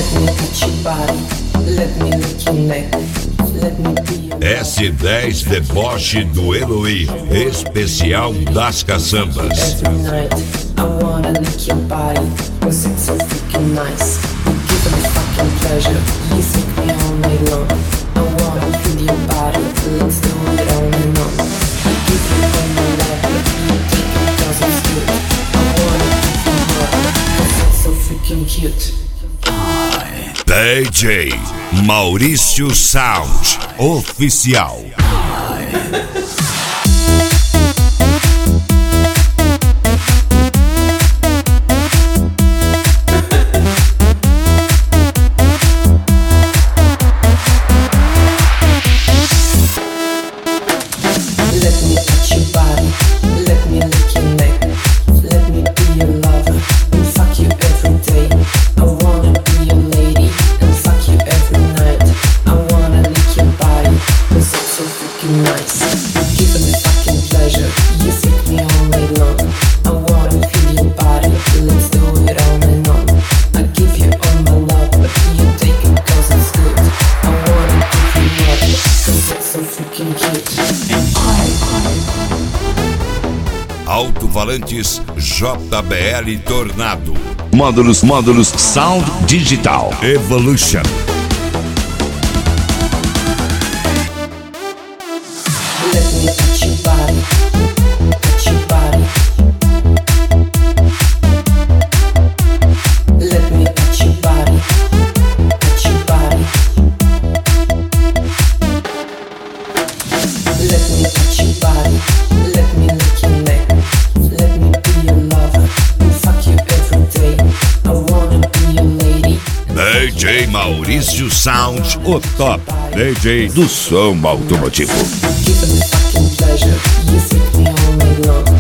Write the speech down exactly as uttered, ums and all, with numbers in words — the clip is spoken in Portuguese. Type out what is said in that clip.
S dez Deboche do Eloy, especial das caçambas. D J Maurício Sound Oficial. Alto-falantes J B L Tornado. Módulos, módulos Sound Digital Evolution. D J Maurício Sound, o top D J do som automotivo. Give me fucking pleasure, you freak me all night long.